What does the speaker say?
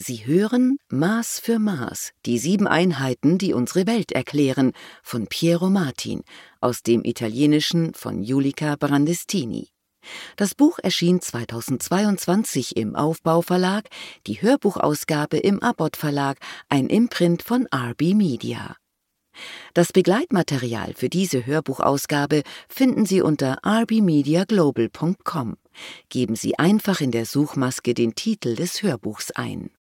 Sie hören Maß für Maß, die 7 Einheiten, die unsere Welt erklären, von Piero Martin, aus dem Italienischen von Julika Brandestini. Das Buch erschien 2022 im Aufbau Verlag, die Hörbuchausgabe im Abbott Verlag, ein Imprint von RB Media. Das Begleitmaterial für diese Hörbuchausgabe finden Sie unter rbmediaglobal.com. Geben Sie einfach in der Suchmaske den Titel des Hörbuchs ein.